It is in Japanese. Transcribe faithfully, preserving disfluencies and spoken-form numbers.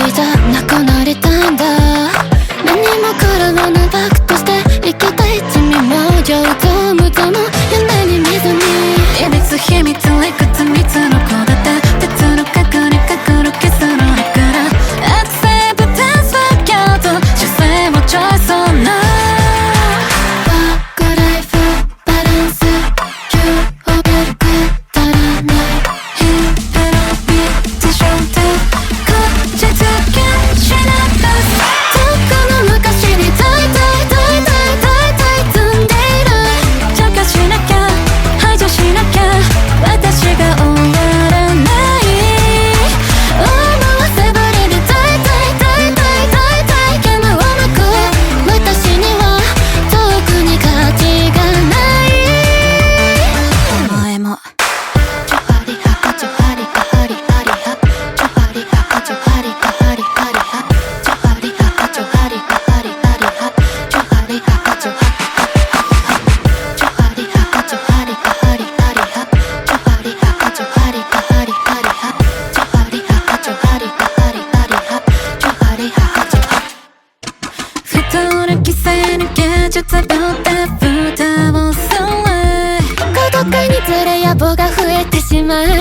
りじゃなくなりたいんだ。何もからわぬバックとして生きたい罪も上手無駄も夢に見ずに秘密秘密いくつみつの子だって鉄の核に隠るキスのいくらアクセプタンスはギャート姿勢もちょいそうなワークライフバランス急をベルくだらないヒーロービッチショートこじつけしなく遠くの昔に大体大体大体積んでいる除去しなきゃ排除しなきゃ私が終わらない思わせぶりで大体大体大体煙をまく私には特に価値がないお前もちょはりはかちょはりかはりはりはちょはりはかちょはりかはりはりはちょはりはかちょはりかはりはりはちょはりはかちょはちょはりはかちょはりかはりはりはちょはりはかちょはりかはりはりはちょはりはかちょはりかはりはりはちょはりはかちょ太る規制に芸術ぶって蓋をする孤独につれ野望が増えてしまう